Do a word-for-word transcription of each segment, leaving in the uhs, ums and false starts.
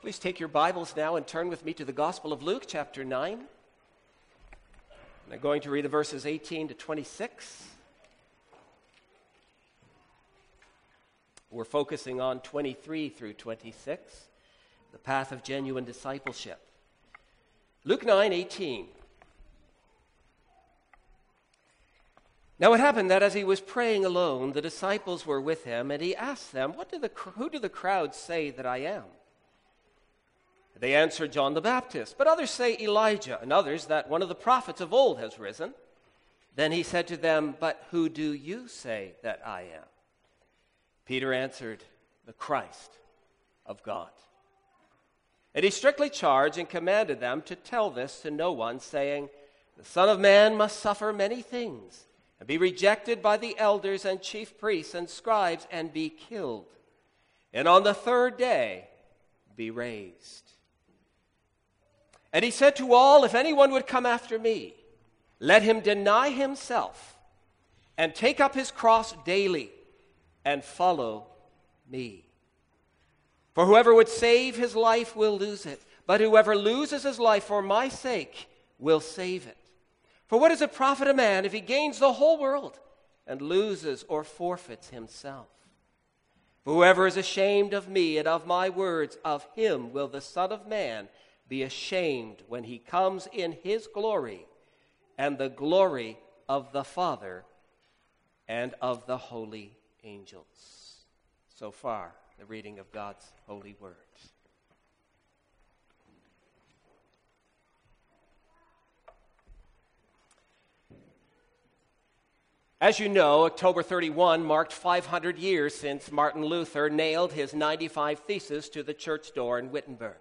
Please take your Bibles now and turn with me to the Gospel of Luke, chapter nine. I'm going to read the verses eighteen to twenty-six. We're focusing on twenty-three through twenty-six, the path of genuine discipleship. Luke nine eighteen. Now it happened that as he was praying alone, the disciples were with him, and he asked them, "What do the who do the crowds say that I am?" They answered, "John the Baptist, but others say Elijah, and others that one of the prophets of old has risen." Then he said to them, "But who do you say that I am?" Peter answered, "The Christ of God." And he strictly charged and commanded them to tell this to no one, saying, "The Son of Man must suffer many things, and be rejected by the elders and chief priests and scribes, and be killed, and on the third day be raised." And he said to all, "If anyone would come after me, let him deny himself and take up his cross daily and follow me. For whoever would save his life will lose it, but whoever loses his life for my sake will save it. For what does it profit a man if he gains the whole world and loses or forfeits himself? For whoever is ashamed of me and of my words, of him will the Son of Man be ashamed when he comes in his glory and the glory of the Father and of the holy angels." So far, the reading of God's holy word. As you know, October thirty-first marked five hundred years since Martin Luther nailed his ninety-five Theses to the church door in Wittenberg.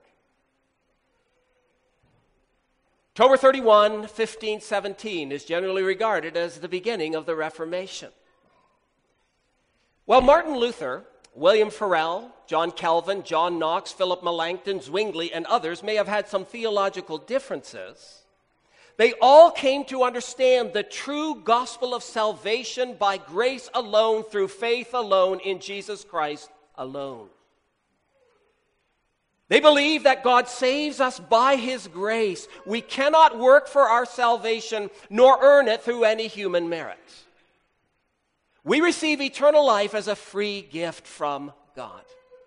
October thirty-first, fifteen seventeen is generally regarded as the beginning of the Reformation. While Martin Luther, William Farel, John Calvin, John Knox, Philip Melanchthon, Zwingli, and others may have had some theological differences, they all came to understand the true gospel of salvation by grace alone, through faith alone, in Jesus Christ alone. They believe that God saves us by his grace. We cannot work for our salvation nor earn it through any human merit. We receive eternal life as a free gift from God.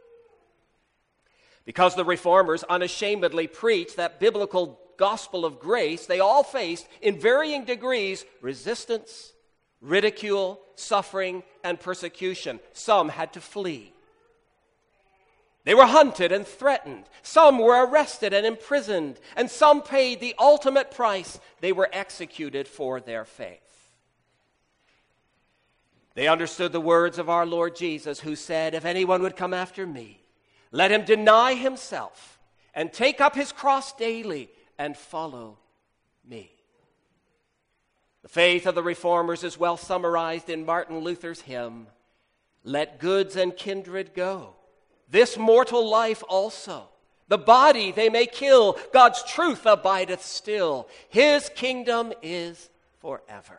Because the Reformers unashamedly preached that biblical gospel of grace, they all faced, in varying degrees, resistance, ridicule, suffering, and persecution. Some had to flee. They were hunted and threatened. Some were arrested and imprisoned. And some paid the ultimate price. They were executed for their faith. They understood the words of our Lord Jesus, who said, "If anyone would come after me, let him deny himself and take up his cross daily and follow me." The faith of the Reformers is well summarized in Martin Luther's hymn, "Let goods and kindred go, this mortal life also. The body they may kill, God's truth abideth still. His kingdom is forever."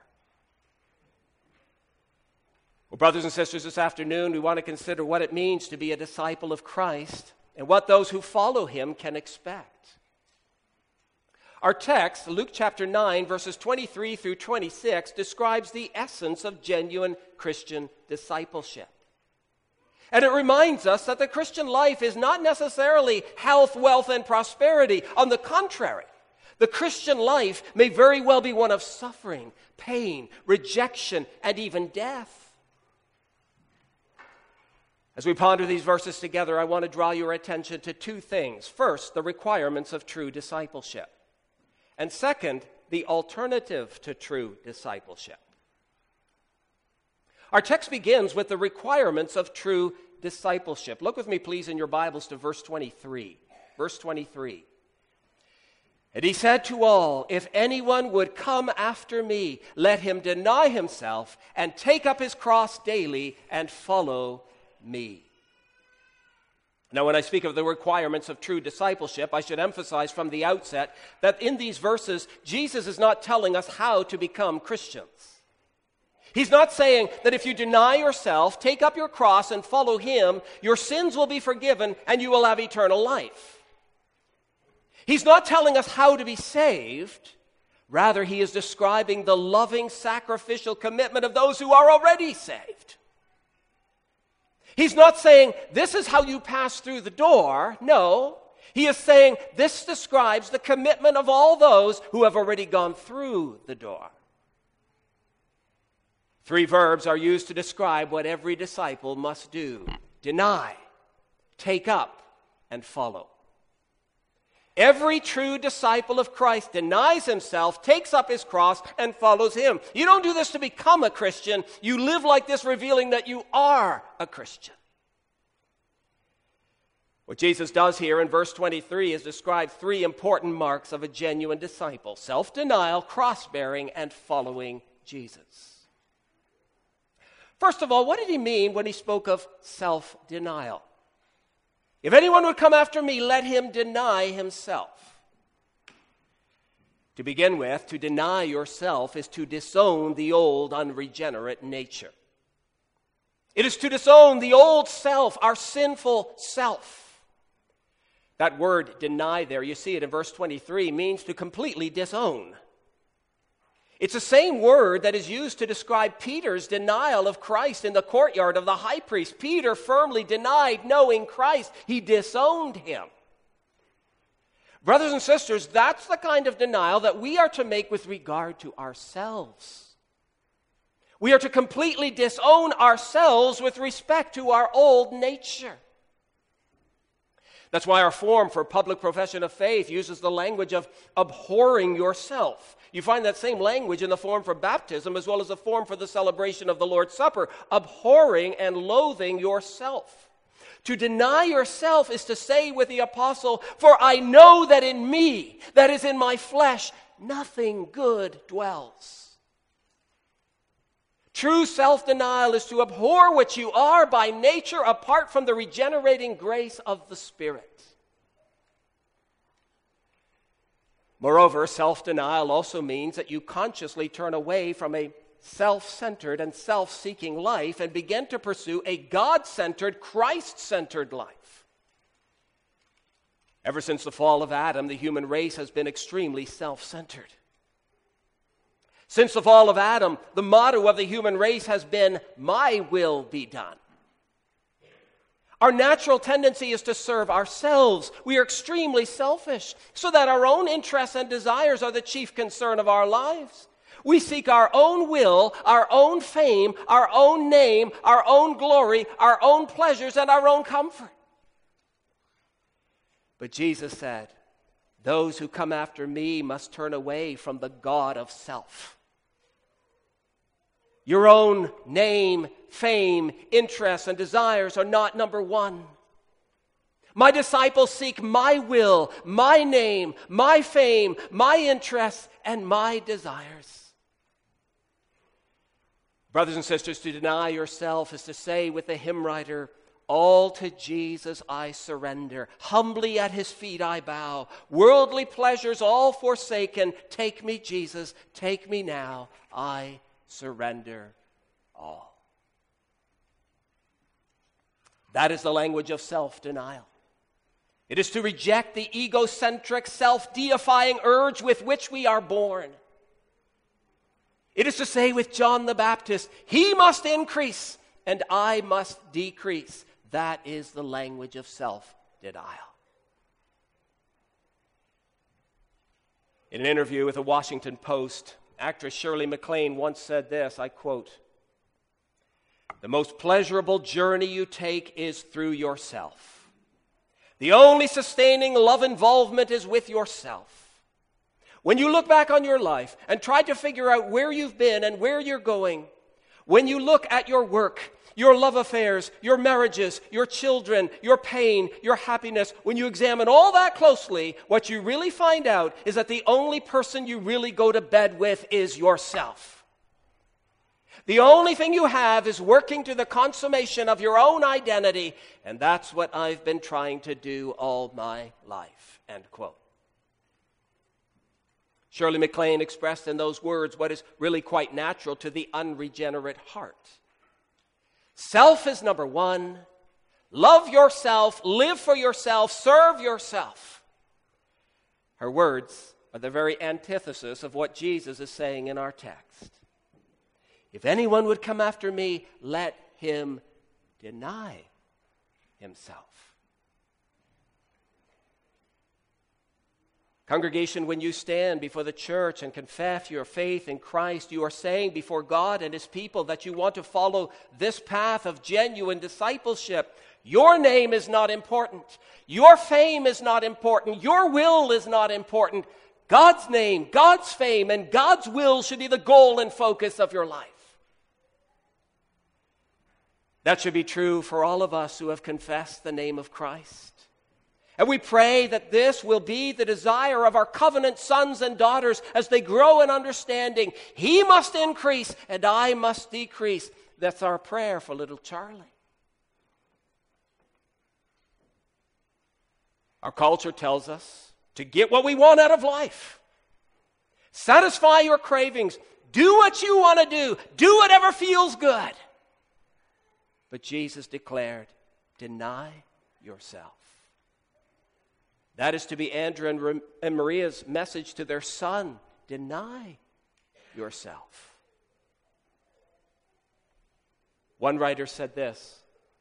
Well, brothers and sisters, this afternoon we want to consider what it means to be a disciple of Christ and what those who follow him can expect. Our text, Luke chapter nine, verses twenty-three through twenty-six, describes the essence of genuine Christian discipleship. And it reminds us that the Christian life is not necessarily health, wealth, and prosperity. On the contrary, the Christian life may very well be one of suffering, pain, rejection, and even death. As we ponder these verses together, I want to draw your attention to two things. First, the requirements of true discipleship. And second, the alternative to true discipleship. Our text begins with the requirements of true discipleship. Look with me, please, in your Bibles to verse twenty-three. Verse twenty-three. "And he said to all, if anyone would come after me, let him deny himself and take up his cross daily and follow me." Now, when I speak of the requirements of true discipleship, I should emphasize from the outset that in these verses, Jesus is not telling us how to become Christians. He's not saying that if you deny yourself, take up your cross, and follow him, your sins will be forgiven and you will have eternal life. He's not telling us how to be saved. Rather, he is describing the loving, sacrificial commitment of those who are already saved. He's not saying, this is how you pass through the door. No, he is saying, this describes the commitment of all those who have already gone through the door. Three verbs are used to describe what every disciple must do: deny, take up, and follow. Every true disciple of Christ denies himself, takes up his cross, and follows him. You don't do this to become a Christian. You live like this, revealing that you are a Christian. What Jesus does here in verse twenty-three is describe three important marks of a genuine disciple: self-denial, cross-bearing, and following Jesus. First of all, what did he mean when he spoke of self-denial? If anyone would come after me, let him deny himself. To begin with, to deny yourself is to disown the old, unregenerate nature. It is to disown the old self, our sinful self. That word deny there, you see it in verse twenty-three, means to completely disown. It's the same word that is used to describe Peter's denial of Christ in the courtyard of the high priest. Peter firmly denied knowing Christ. He disowned him. Brothers and sisters, that's the kind of denial that we are to make with regard to ourselves. We are to completely disown ourselves with respect to our old nature. That's why our form for public profession of faith uses the language of abhorring yourself. You find that same language in the form for baptism as well as the form for the celebration of the Lord's Supper, abhorring and loathing yourself. To deny yourself is to say with the apostle, "For I know that in me, that is in my flesh, nothing good dwells." True self-denial is to abhor what you are by nature apart from the regenerating grace of the Spirit. Moreover, self-denial also means that you consciously turn away from a self-centered and self-seeking life and begin to pursue a God-centered, Christ-centered life. Ever since the fall of Adam, the human race has been extremely self-centered. Since the fall of Adam, the motto of the human race has been, "My will be done." Our natural tendency is to serve ourselves. We are extremely selfish, so that our own interests and desires are the chief concern of our lives. We seek our own will, our own fame, our own name, our own glory, our own pleasures, and our own comfort. But Jesus said, "Those who come after me must turn away from the god of self." Your own name, fame, interests, and desires are not number one. My disciples seek my will, my name, my fame, my interests, and my desires. Brothers and sisters, to deny yourself is to say with the hymn writer, "All to Jesus I surrender. Humbly at his feet I bow. Worldly pleasures all forsaken. Take me, Jesus, take me now. I surrender all." That is the language of self-denial. It is to reject the egocentric, self-deifying urge with which we are born. It is to say with John the Baptist, "He must increase and I must decrease." That is the language of self-denial. In an interview with the Washington Post, actress Shirley MacLaine once said this, I quote, "The most pleasurable journey you take is through yourself. The only sustaining love involvement is with yourself. When you look back on your life and try to figure out where you've been and where you're going, when you look at your work, your love affairs, your marriages, your children, your pain, your happiness, when you examine all that closely, what you really find out is that the only person you really go to bed with is yourself. The only thing you have is working to the consummation of your own identity, and that's what I've been trying to do all my life." End quote. Shirley MacLaine expressed in those words what is really quite natural to the unregenerate heart. Self is number one. Love yourself, live for yourself, serve yourself. Her words are the very antithesis of what Jesus is saying in our text. If anyone would come after me, let him deny himself. Congregation, when you stand before the church and confess your faith in Christ, you are saying before God and his people that you want to follow this path of genuine discipleship. Your name is not important. Your fame is not important. Your will is not important. God's name, God's fame, and God's will should be the goal and focus of your life. That should be true for all of us who have confessed the name of Christ. And we pray that this will be the desire of our covenant sons and daughters as they grow in understanding. He must increase and I must decrease. That's our prayer for little Charlie. Our culture tells us to get what we want out of life. Satisfy your cravings. Do what you want to do. Do whatever feels good. But Jesus declared, deny yourself. That is to be Andrew and Maria's message to their son. Deny yourself. One writer said this.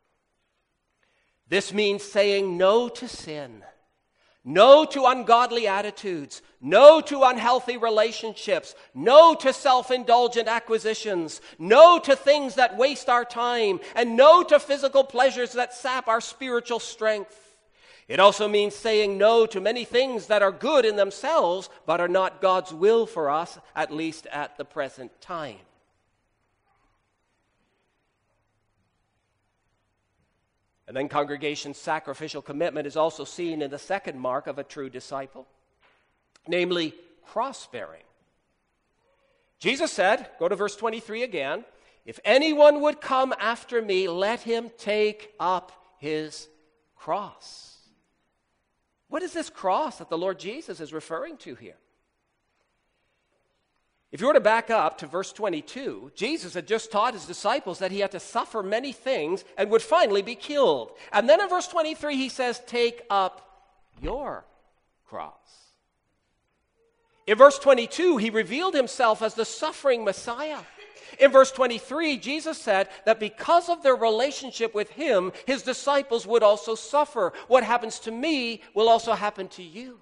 This means saying no to sin, no to ungodly attitudes, no to unhealthy relationships, no to self-indulgent acquisitions, no to things that waste our time, and no to physical pleasures that sap our spiritual strength. It also means saying no to many things that are good in themselves, but are not God's will for us, at least at the present time. And then, congregation, sacrificial commitment is also seen in the second mark of a true disciple, namely cross-bearing. Jesus said, go to verse twenty-three again, if anyone would come after me, let him take up his cross. What is this cross that the Lord Jesus is referring to here? If you were to back up to verse twenty-two, Jesus had just taught his disciples that he had to suffer many things and would finally be killed. And then in verse twenty-three, he says, take up your cross. In verse twenty-two, he revealed himself as the suffering Messiah. In verse twenty-three, Jesus said that because of their relationship with him, his disciples would also suffer. What happens to me will also happen to you.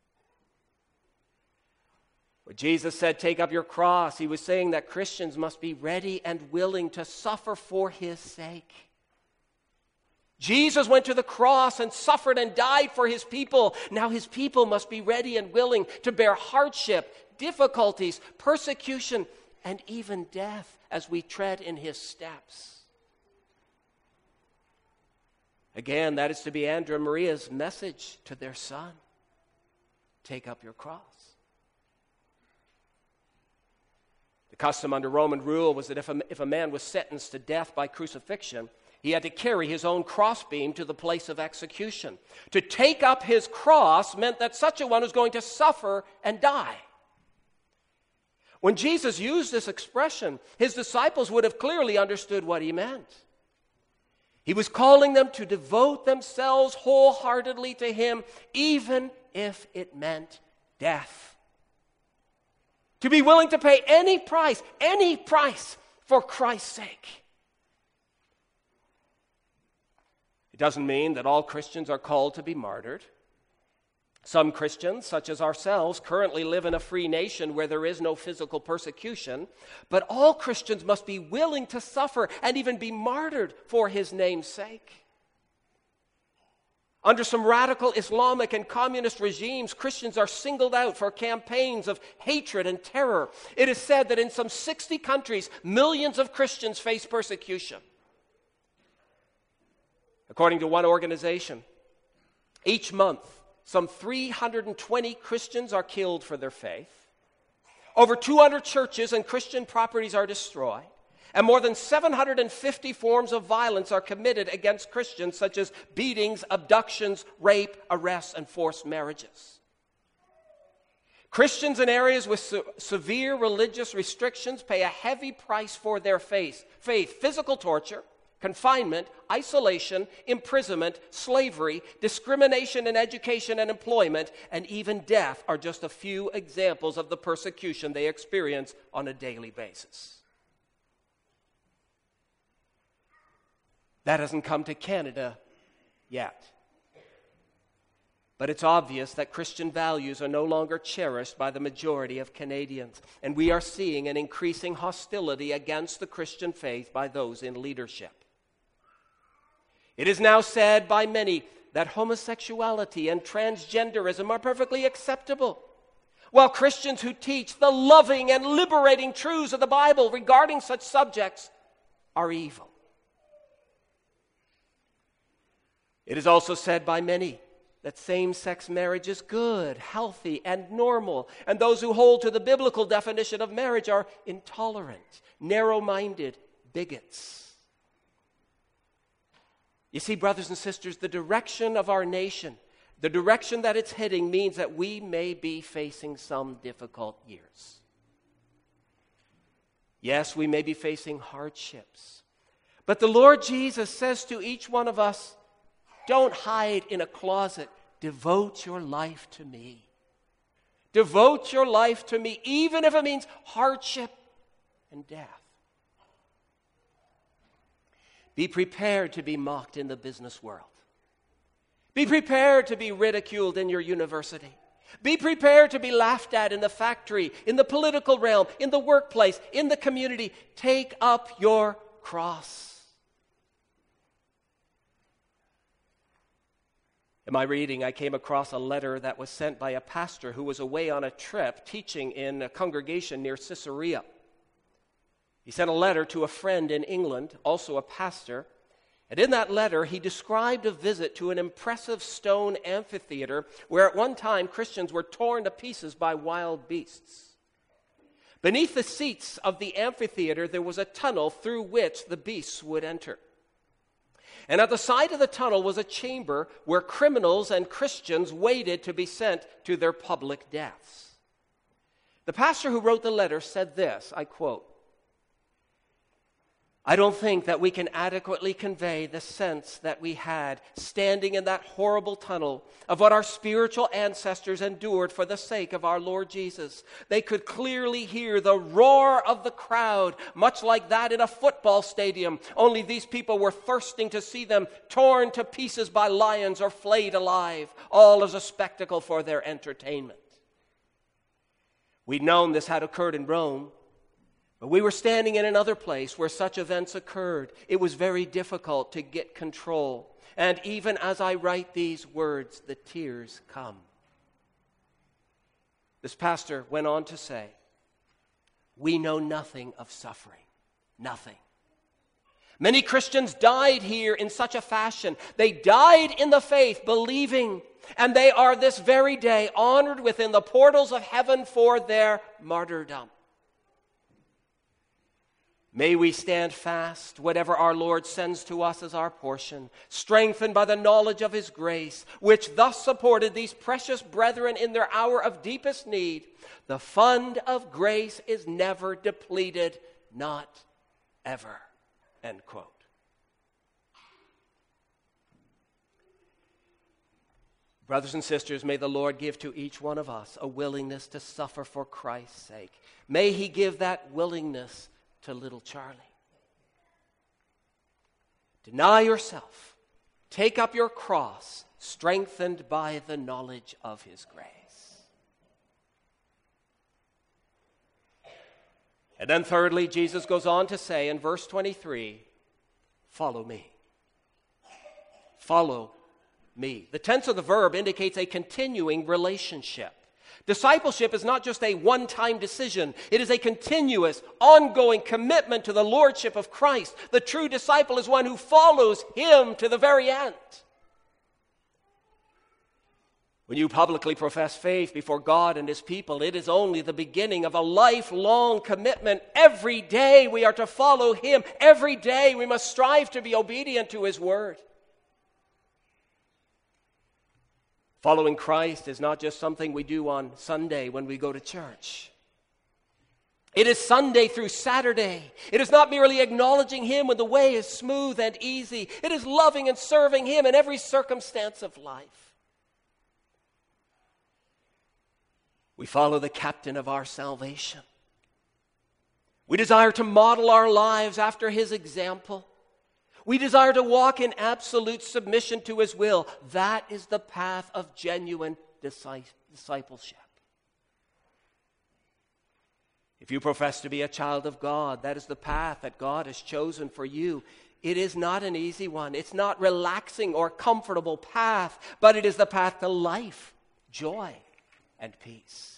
When Jesus said, take up your cross, he was saying that Christians must be ready and willing to suffer for his sake. Jesus went to the cross and suffered and died for his people. Now his people must be ready and willing to bear hardship, difficulties, persecution, and even death as we tread in his steps. Again, that is to be Andrew and Maria's message to their son. Take up your cross. The custom under Roman rule was that if a, if a man was sentenced to death by crucifixion, he had to carry his own crossbeam to the place of execution. To take up his cross meant that such a one was going to suffer and die. When Jesus used this expression, his disciples would have clearly understood what he meant. He was calling them to devote themselves wholeheartedly to him, even if it meant death. To be willing to pay any price, any price for Christ's sake. It doesn't mean that all Christians are called to be martyred. Some Christians, such as ourselves, currently live in a free nation where there is no physical persecution, but all Christians must be willing to suffer and even be martyred for his name's sake. Under some radical Islamic and communist regimes, Christians are singled out for campaigns of hatred and terror. It is said that in some sixty countries, millions of Christians face persecution. According to one organization, each month, some three hundred twenty Christians are killed for their faith. Over two hundred churches and Christian properties are destroyed. And more than seven hundred fifty forms of violence are committed against Christians, such as beatings, abductions, rape, arrests, and forced marriages. Christians in areas with se- severe religious restrictions pay a heavy price for their faith. Faith, physical torture, Confinement, isolation, imprisonment, slavery, discrimination in education and employment, and even death are just a few examples of the persecution they experience on a daily basis. That hasn't come to Canada yet. But it's obvious that Christian values are no longer cherished by the majority of Canadians, and we are seeing an increasing hostility against the Christian faith by those in leadership. It is now said by many that homosexuality and transgenderism are perfectly acceptable, while Christians who teach the loving and liberating truths of the Bible regarding such subjects are evil. It is also said by many that same-sex marriage is good, healthy, and normal, and those who hold to the biblical definition of marriage are intolerant, narrow-minded bigots. You see, brothers and sisters, the direction of our nation, the direction that it's heading, means that we may be facing some difficult years. Yes, we may be facing hardships, but the Lord Jesus says to each one of us, don't hide in a closet. Devote your life to me. Devote your life to me, even if it means hardship and death. Be prepared to be mocked in the business world. Be prepared to be ridiculed in your university. Be prepared to be laughed at in the factory, in the political realm, in the workplace, in the community. Take up your cross. In my reading, I came across a letter that was sent by a pastor who was away on a trip teaching in a congregation near Caesarea. He sent a letter to a friend in England, also a pastor, and in that letter he described a visit to an impressive stone amphitheater where at one time Christians were torn to pieces by wild beasts. Beneath the seats of the amphitheater there was a tunnel through which the beasts would enter. And at the side of the tunnel was a chamber where criminals and Christians waited to be sent to their public deaths. The pastor who wrote the letter said this, I quote, I don't think that we can adequately convey the sense that we had standing in that horrible tunnel of what our spiritual ancestors endured for the sake of our Lord Jesus. They could clearly hear the roar of the crowd, much like that in a football stadium, only these people were thirsting to see them torn to pieces by lions or flayed alive, all as a spectacle for their entertainment. We'd known this had occurred in Rome, but we were standing in another place where such events occurred. It was very difficult to get control. And even as I write these words, the tears come. This pastor went on to say, we know nothing of suffering. Nothing. Many Christians died here in such a fashion. They died in the faith, believing, and they are this very day honored within the portals of heaven for their martyrdom. May we stand fast, whatever our Lord sends to us as our portion, strengthened by the knowledge of His grace, which thus supported these precious brethren in their hour of deepest need. The fund of grace is never depleted, not ever. End quote. Brothers and sisters, may the Lord give to each one of us a willingness to suffer for Christ's sake. May He give that willingness to little Charlie. Deny yourself. Take up your cross, strengthened by the knowledge of His grace. And then thirdly, Jesus goes on to say in verse twenty-three, follow me. Follow me. The tense of the verb indicates a continuing relationship. Discipleship is not just a one-time decision. It is a continuous, ongoing commitment to the lordship of Christ. The true disciple is one who follows Him to the very end. When you publicly profess faith before God and His people, it is only the beginning of a lifelong commitment. Every day we are to follow Him. Every day we must strive to be obedient to His word. Following Christ is not just something we do on Sunday when we go to church. It is Sunday through Saturday. It is not merely acknowledging Him when the way is smooth and easy. It is loving and serving Him in every circumstance of life. We follow the captain of our salvation. We desire to model our lives after His example. We desire to walk in absolute submission to His will. That is the path of genuine discipleship. If you profess to be a child of God, that is the path that God has chosen for you. It is not an easy one. It's not relaxing or comfortable path, but it is the path to life, joy, and peace.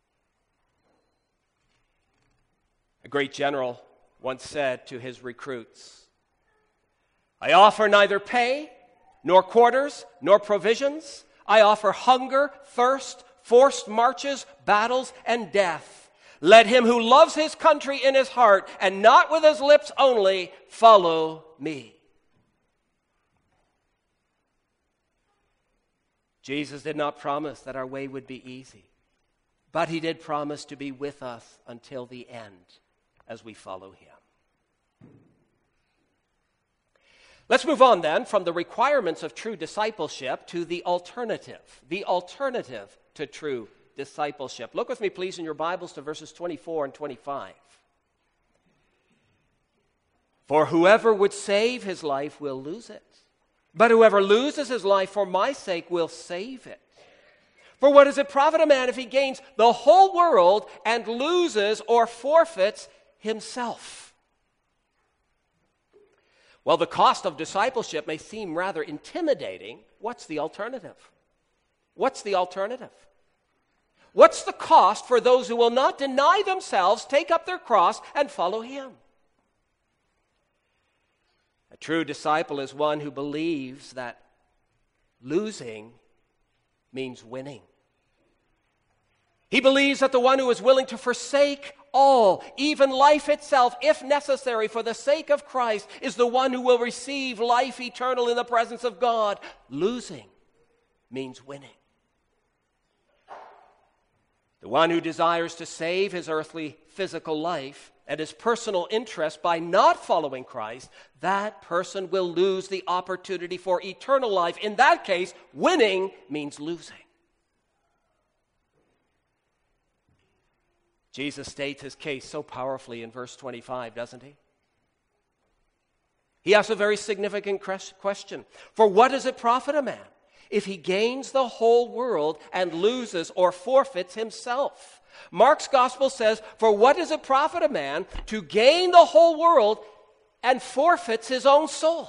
A great general once said to his recruits, "I offer neither pay, nor quarters, nor provisions. I offer hunger, thirst, forced marches, battles, and death. Let him who loves his country in his heart, and not with his lips only, follow me." Jesus did not promise that our way would be easy, but He did promise to be with us until the end as we follow Him. Let's move on then from the requirements of true discipleship to the alternative, the alternative to true discipleship. Look with me, please, in your Bibles to verses twenty-four and twenty-five. "For whoever would save his life will lose it, but whoever loses his life for my sake will save it. For what does it profit a man if he gains the whole world and loses or forfeits himself?" Well, the cost of discipleship may seem rather intimidating. What's the alternative? What's the alternative? What's the cost for those who will not deny themselves, take up their cross, and follow Him? A true disciple is one who believes that losing means winning. He believes that the one who is willing to forsake all, even life itself, if necessary, for the sake of Christ, is the one who will receive life eternal in the presence of God. Losing means winning. The one who desires to save his earthly physical life and his personal interest by not following Christ, that person will lose the opportunity for eternal life. In that case, winning means losing. Jesus states his case so powerfully in verse twenty-five, doesn't he? He asks a very significant question. For what does it profit a man if he gains the whole world and loses or forfeits himself? Mark's gospel says, for what does it profit a man to gain the whole world and forfeits his own soul?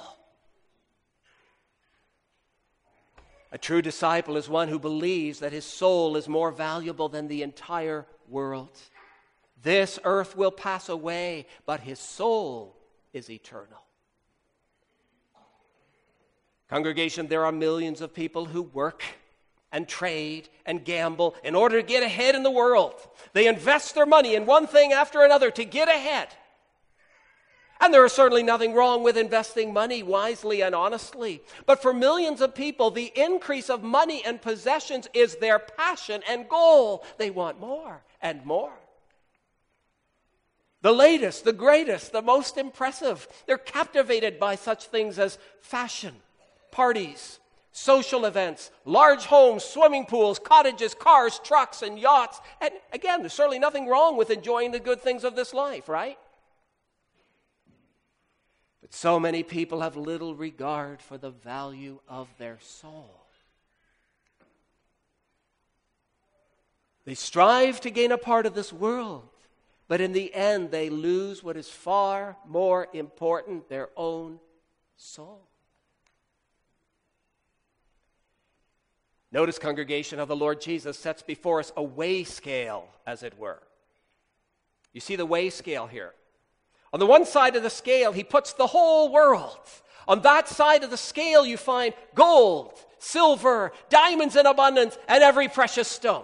A true disciple is one who believes that his soul is more valuable than the entire world. This earth will pass away, but his soul is eternal. Congregation, there are millions of people who work and trade and gamble in order to get ahead in the world. They invest their money in one thing after another to get ahead. And there is certainly nothing wrong with investing money wisely and honestly. But for millions of people, the increase of money and possessions is their passion and goal. They want more and more. The latest, the greatest, the most impressive. They're captivated by such things as fashion, parties, social events, large homes, swimming pools, cottages, cars, trucks, and yachts. And again, there's certainly nothing wrong with enjoying the good things of this life, right? But so many people have little regard for the value of their soul. They strive to gain a part of this world, but in the end they lose what is far more important, their own soul. Notice, congregation, how the Lord Jesus sets before us a weigh scale, as it were. You see the weigh scale here. On the one side of the scale, he puts the whole world. On that side of the scale, you find gold, silver, diamonds in abundance, and every precious stone.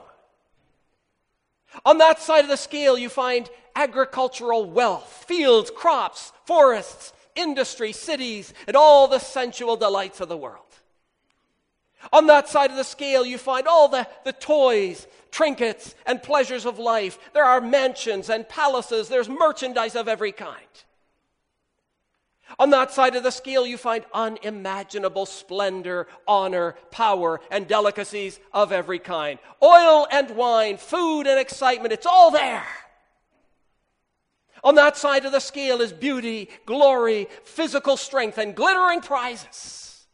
On that side of the scale, you find agricultural wealth, fields, crops, forests, industry, cities, and all the sensual delights of the world. On that side of the scale, you find all the, the toys, trinkets, and pleasures of life. There are mansions and palaces. There's merchandise of every kind. On that side of the scale, you find unimaginable splendor, honor, power, and delicacies of every kind. Oil and wine, food and excitement, it's all there. On that side of the scale is beauty, glory, physical strength, and glittering prizes.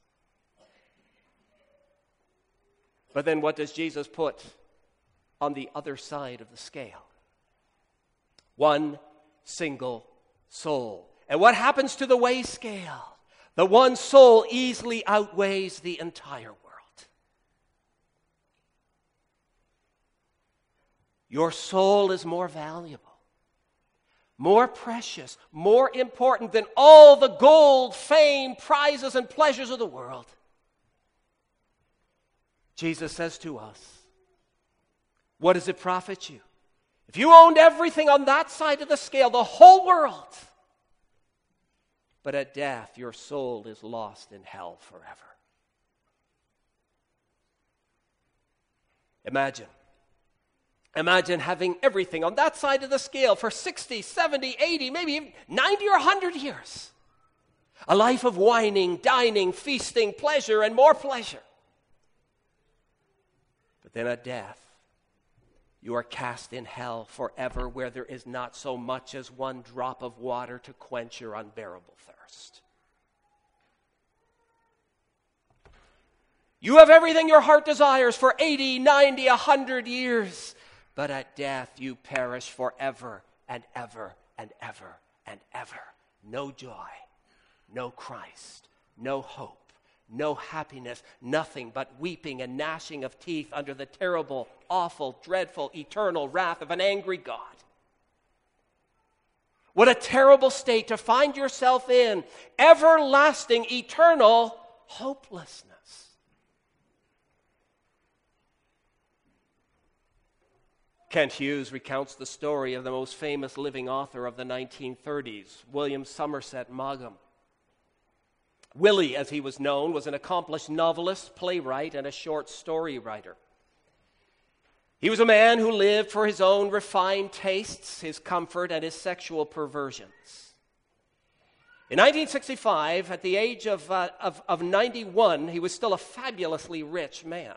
But then what does Jesus put on the other side of the scale? One single soul. And what happens to the weigh scale? The one soul easily outweighs the entire world. Your soul is more valuable, more precious, more important than all the gold, fame, prizes, and pleasures of the world. Jesus says to us, what does it profit you? If you owned everything on that side of the scale, the whole world, but at death, your soul is lost in hell forever. Imagine. Imagine having everything on that side of the scale for sixty, seventy, eighty, maybe even ninety or one hundred years. A life of whining, dining, feasting, pleasure, and more pleasure. But then at death, you are cast in hell forever, where there is not so much as one drop of water to quench your unbearable thirst. You have everything your heart desires for eighty, ninety, one hundred years, but at death you perish forever and ever and ever and ever. No joy, no Christ, no hope. No happiness, nothing but weeping and gnashing of teeth under the terrible, awful, dreadful, eternal wrath of an angry God. What a terrible state to find yourself in. Everlasting, eternal hopelessness. Kent Hughes recounts the story of the most famous living author of the nineteen thirties, William Somerset Maugham. Willie, as he was known, was an accomplished novelist, playwright, and a short story writer. He was a man who lived for his own refined tastes, his comfort, and his sexual perversions. In nineteen sixty-five, at the age of, uh, of, of ninety-one, he was still a fabulously rich man.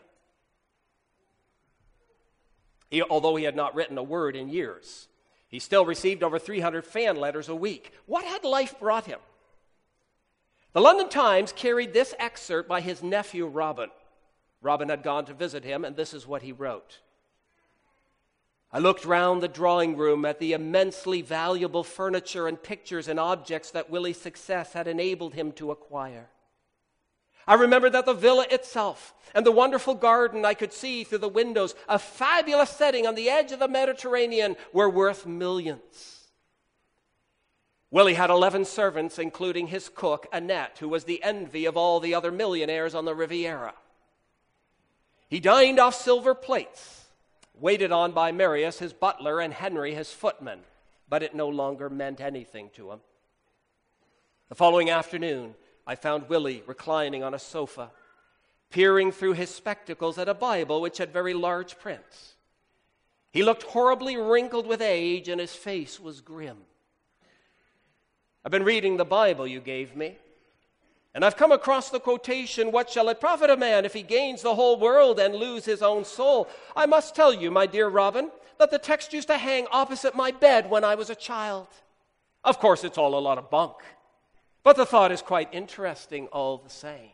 He, although he had not written a word in years, he still received over three hundred fan letters a week. What had life brought him? The London Times carried this excerpt by his nephew, Robin. Robin had gone to visit him, and this is what he wrote. I looked round the drawing room at the immensely valuable furniture and pictures and objects that Willie's success had enabled him to acquire. I remembered that the villa itself and the wonderful garden I could see through the windows, a fabulous setting on the edge of the Mediterranean, were worth millions. Willie had eleven servants, including his cook, Annette, who was the envy of all the other millionaires on the Riviera. He dined off silver plates, waited on by Marius, his butler, and Henry, his footman, but it no longer meant anything to him. The following afternoon, I found Willie reclining on a sofa, peering through his spectacles at a Bible which had very large print. He looked horribly wrinkled with age, and his face was grim. I've been reading the Bible you gave me, and I've come across the quotation, what shall it profit a man if he gains the whole world and lose his own soul? I must tell you, my dear Robin, that the text used to hang opposite my bed when I was a child. Of course, it's all a lot of bunk, but the thought is quite interesting all the same.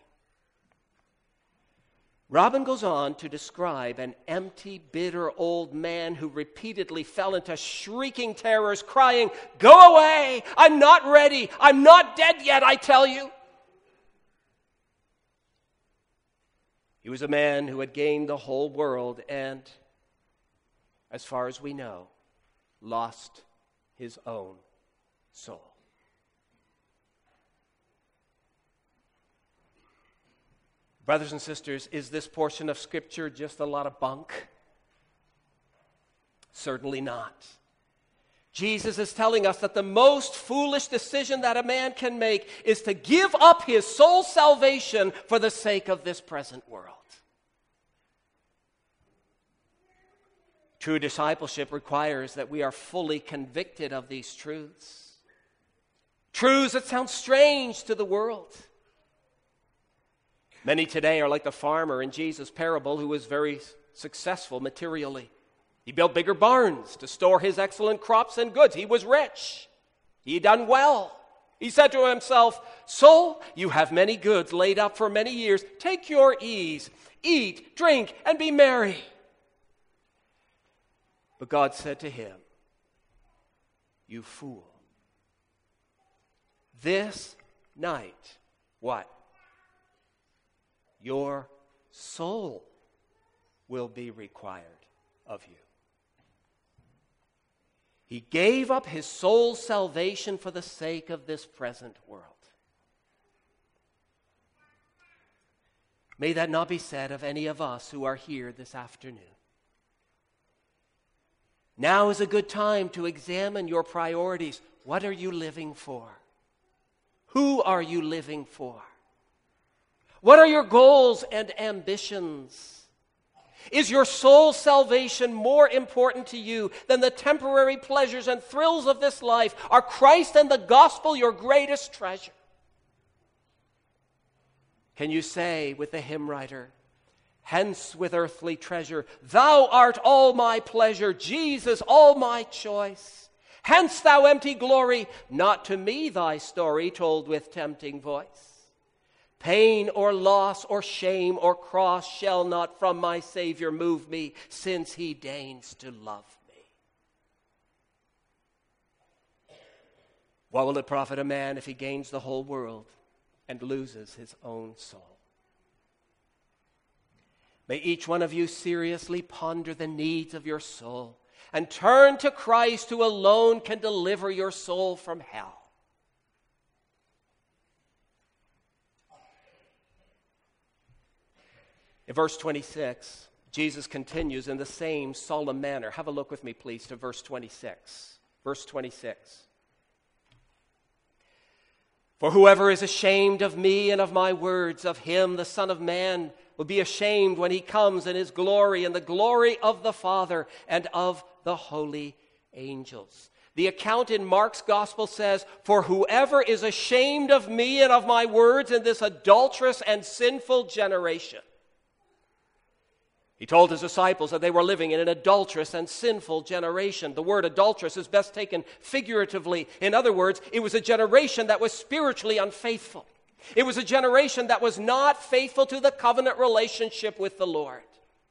Robin goes on to describe an empty, bitter old man who repeatedly fell into shrieking terrors, crying, "Go away! I'm not ready! I'm not dead yet, I tell you!" He was a man who had gained the whole world and, as far as we know, lost his own soul. Brothers and sisters, is this portion of Scripture just a lot of bunk? Certainly not. Jesus is telling us that the most foolish decision that a man can make is to give up his soul's salvation for the sake of this present world. True discipleship requires that we are fully convicted of these truths. Truths that sound strange to the world. Many today are like the farmer in Jesus' parable who was very successful materially. He built bigger barns to store his excellent crops and goods. He was rich. He had done well. He said to himself, "Soul, you have many goods laid up for many years. Take your ease, eat, drink, and be merry." But God said to him, "You fool, this night," what? "Your soul will be required of you." He gave up his soul's salvation for the sake of this present world. May that not be said of any of us who are here this afternoon. Now is a good time to examine your priorities. What are you living for? Who are you living for? What are your goals and ambitions? Is your soul's salvation more important to you than the temporary pleasures and thrills of this life? Are Christ and the gospel your greatest treasure? Can you say with the hymn writer, "Hence with earthly treasure, thou art all my pleasure, Jesus, all my choice. Hence, thou empty glory, not to me thy story told with tempting voice. Pain or loss or shame or cross shall not from my Savior move me, since he deigns to love me." What will it profit a man if he gains the whole world and loses his own soul? May each one of you seriously ponder the needs of your soul and turn to Christ, who alone can deliver your soul from hell. In verse twenty-six, Jesus continues in the same solemn manner. Have a look with me, please, to verse twenty-six. Verse twenty-six. "For whoever is ashamed of me and of my words, of him the Son of Man will be ashamed when he comes in his glory and the glory of the Father and of the holy angels." The account in Mark's gospel says, "For whoever is ashamed of me and of my words in this adulterous and sinful generation." He told his disciples that they were living in an adulterous and sinful generation. The word adulterous is best taken figuratively. In other words, it was a generation that was spiritually unfaithful. It was a generation that was not faithful to the covenant relationship with the Lord.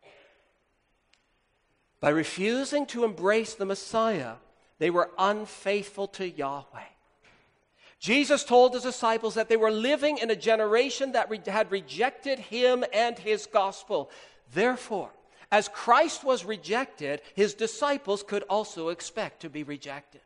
By refusing to embrace the Messiah, they were unfaithful to Yahweh. Jesus told his disciples that they were living in a generation that re- had rejected him and his gospel. Therefore, as Christ was rejected, his disciples could also expect to be rejected.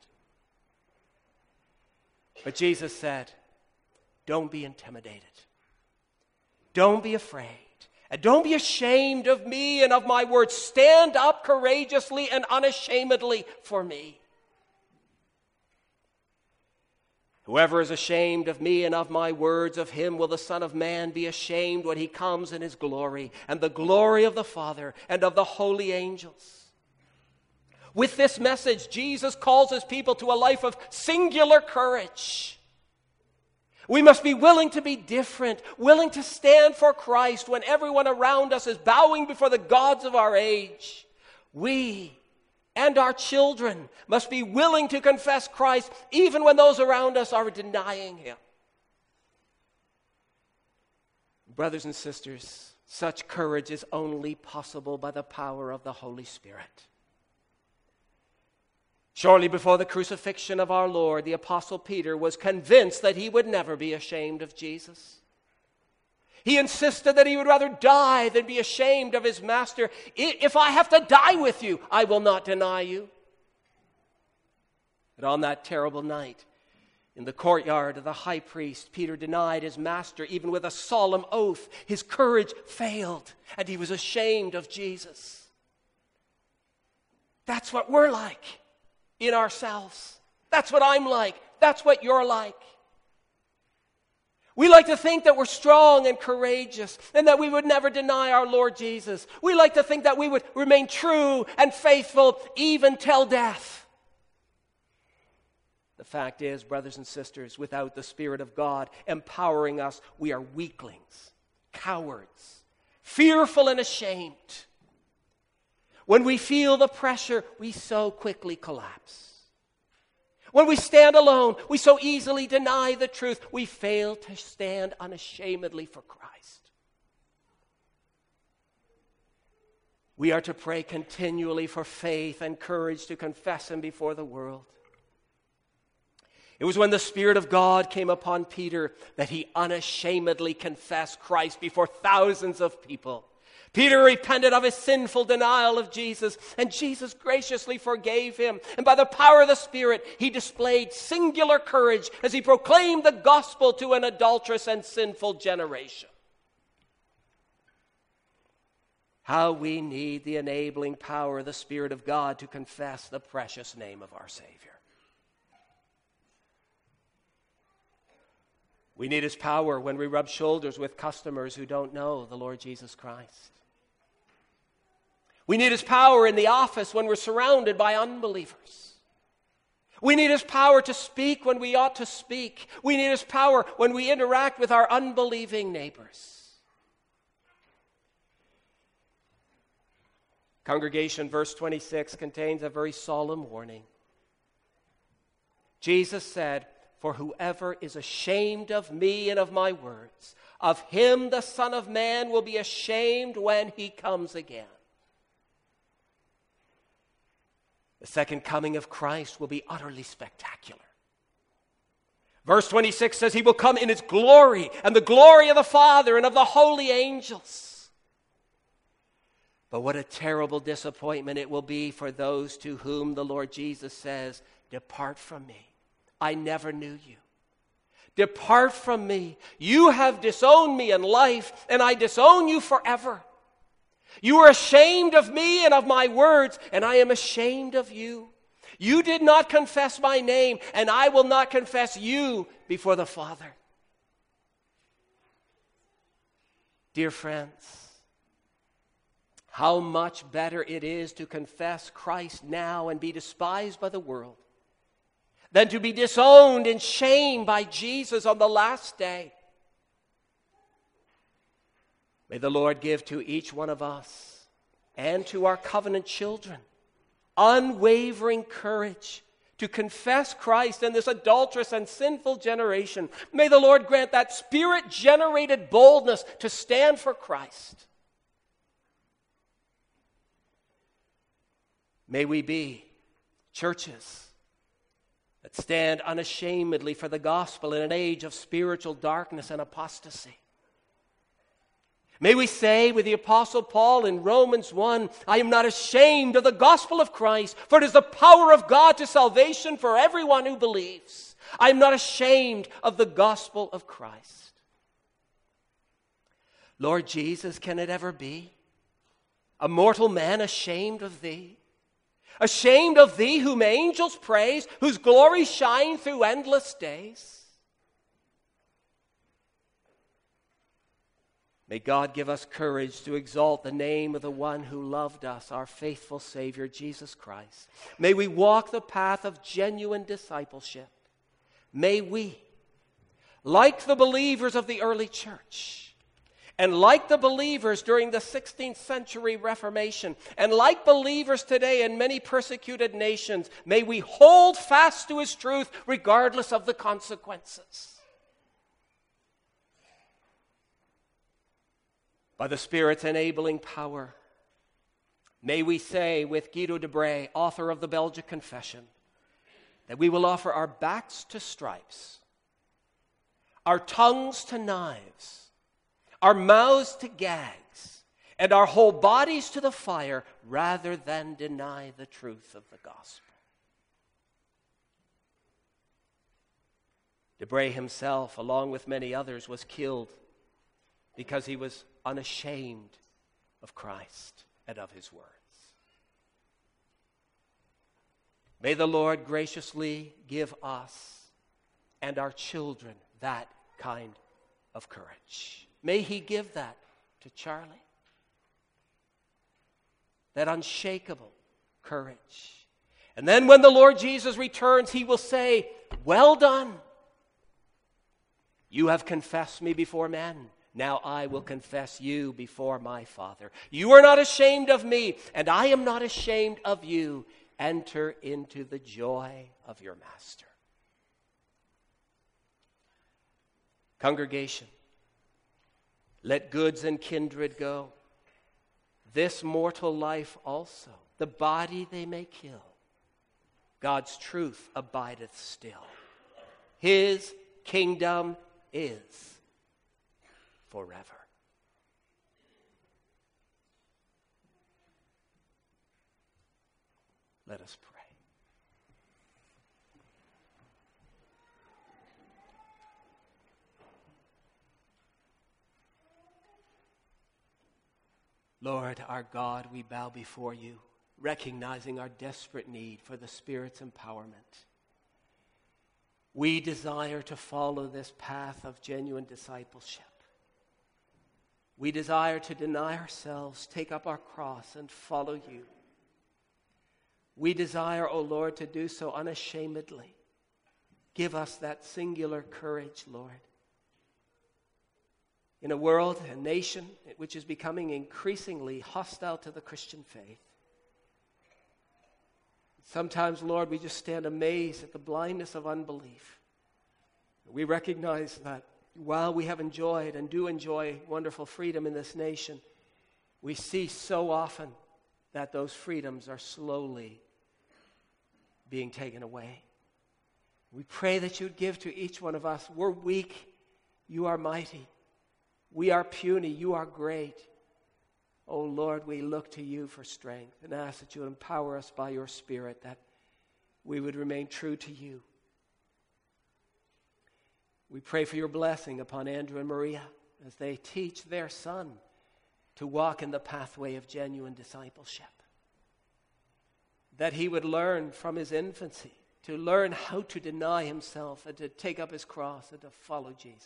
But Jesus said, "Don't be intimidated. Don't be afraid. And don't be ashamed of me and of my words. Stand up courageously and unashamedly for me. Whoever is ashamed of me and of my words, of him will the Son of Man be ashamed when he comes in his glory, and the glory of the Father and of the holy angels." With this message, Jesus calls his people to a life of singular courage. We must be willing to be different, willing to stand for Christ when everyone around us is bowing before the gods of our age. We and our children must be willing to confess Christ even when those around us are denying him. Brothers and sisters, such courage is only possible by the power of the Holy Spirit. Shortly before the crucifixion of our Lord, the Apostle Peter was convinced that he would never be ashamed of Jesus. He insisted that he would rather die than be ashamed of his master. "If I have to die with you, I will not deny you." But on that terrible night, in the courtyard of the high priest, Peter denied his master even with a solemn oath. His courage failed, and he was ashamed of Jesus. That's what we're like in ourselves. That's what I'm like. That's what you're like. We like to think that we're strong and courageous and that we would never deny our Lord Jesus. We like to think that we would remain true and faithful even till death. The fact is, brothers and sisters, without the Spirit of God empowering us, we are weaklings, cowards, fearful and ashamed. When we feel the pressure, we so quickly collapse. When we stand alone, we so easily deny the truth. We fail to stand unashamedly for Christ. We are to pray continually for faith and courage to confess Him before the world. It was when the Spirit of God came upon Peter that he unashamedly confessed Christ before thousands of people. Peter repented of his sinful denial of Jesus, and Jesus graciously forgave him. And by the power of the Spirit, he displayed singular courage as he proclaimed the gospel to an adulterous and sinful generation. How we need the enabling power of the Spirit of God to confess the precious name of our Savior. We need His power when we rub shoulders with customers who don't know the Lord Jesus Christ. We need His power in the office when we're surrounded by unbelievers. We need His power to speak when we ought to speak. We need His power when we interact with our unbelieving neighbors. Congregation, verse twenty-six contains a very solemn warning. Jesus said, "For whoever is ashamed of me and of my words, of him the Son of Man will be ashamed when He comes again." The second coming of Christ will be utterly spectacular. Verse twenty-six says He will come in His glory and the glory of the Father and of the holy angels. But what a terrible disappointment it will be for those to whom the Lord Jesus says, "Depart from me. I never knew you. Depart from me. You have disowned me in life, and I disown you forever. You are ashamed of me and of my words, and I am ashamed of you. You did not confess my name, and I will not confess you before the Father." Dear friends, how much better it is to confess Christ now and be despised by the world than to be disowned in shame by Jesus on the last day. May the Lord give to each one of us and to our covenant children unwavering courage to confess Christ in this adulterous and sinful generation. May the Lord grant that Spirit-generated boldness to stand for Christ. May we be churches that stand unashamedly for the gospel in an age of spiritual darkness and apostasy. May we say with the Apostle Paul in Romans one, "I am not ashamed of the gospel of Christ, for it is the power of God to salvation for everyone who believes. I am not ashamed of the gospel of Christ." Lord Jesus, can it ever be? A mortal man ashamed of Thee? Ashamed of Thee whom angels praise, whose glory shine through endless days? May God give us courage to exalt the name of the one who loved us, our faithful Savior, Jesus Christ. May we walk the path of genuine discipleship. May we, like the believers of the early church, and like the believers during the sixteenth century Reformation, and like believers today in many persecuted nations, may we hold fast to His truth regardless of the consequences. By the Spirit's enabling power, may we say with Guido de Brès, author of the Belgic Confession, that we will offer our backs to stripes, our tongues to knives, our mouths to gags, and our whole bodies to the fire, rather than deny the truth of the gospel. De Brès himself, along with many others, was killed because he was unashamed of Christ and of His words. May the Lord graciously give us and our children that kind of courage. May he give that to Charlie. That unshakable courage. And then when the Lord Jesus returns, he will say, well done. You have confessed me before men. Now I will confess you before my Father. You are not ashamed of me, and I am not ashamed of you. Enter into the joy of your master. Congregation, let goods and kindred go. This mortal life also, the body they may kill. God's truth abideth still. His kingdom is forever. Let us pray. Lord, our God, we bow before you, recognizing our desperate need for the Spirit's empowerment. We desire to follow this path of genuine discipleship. We desire to deny ourselves, take up our cross, and follow you. We desire, O Lord, to do so unashamedly. Give us that singular courage, Lord. In a world, a nation, which is becoming increasingly hostile to the Christian faith, sometimes, Lord, we just stand amazed at the blindness of unbelief. We recognize that while we have enjoyed and do enjoy wonderful freedom in this nation, we see so often that those freedoms are slowly being taken away. We pray that you would give to each one of us. We're weak. You are mighty. We are puny. You are great. Oh, Lord, we look to you for strength and ask that you would empower us by your Spirit, that we would remain true to you. We pray for your blessing upon Andrew and Maria as they teach their son to walk in the pathway of genuine discipleship. That he would learn from his infancy to learn how to deny himself and to take up his cross and to follow Jesus.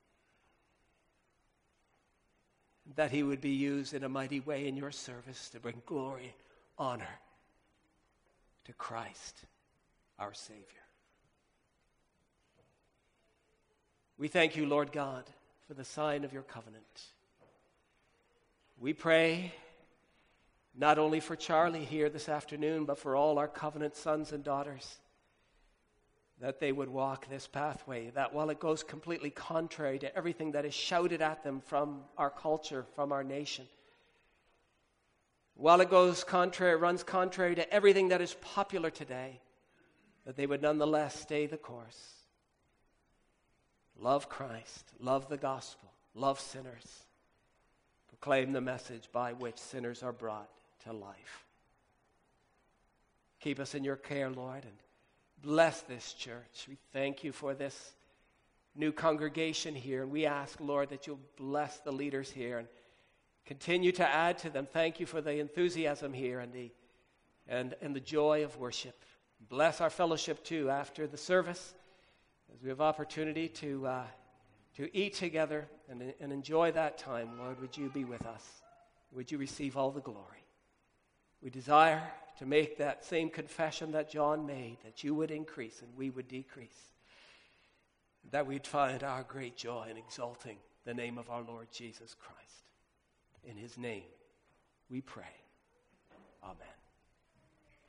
That he would be used in a mighty way in your service to bring glory, honor to Christ, our Savior. We thank you, Lord God, for the sign of your covenant. We pray not only for Charlie here this afternoon, but for all our covenant sons and daughters, that they would walk this pathway, that while it goes completely contrary to everything that is shouted at them from our culture, from our nation, while it goes contrary, runs contrary to everything that is popular today, that they would nonetheless stay the course. Love Christ, love the gospel, love sinners, proclaim the message by which sinners are brought to life. Keep us in your care, Lord, and bless this church. We thank you for this new congregation here, and we ask, Lord, that you'll bless the leaders here and continue to add to them. Thank you for the enthusiasm here and the and, and the joy of worship. Bless our fellowship, too, after the service, as we have opportunity to uh, to eat together and, and enjoy that time. Lord, would you be with us? Would you receive all the glory? We desire to make that same confession that John made, that you would increase and we would decrease, that we'd find our great joy in exalting the name of our Lord Jesus Christ. In his name we pray. Amen.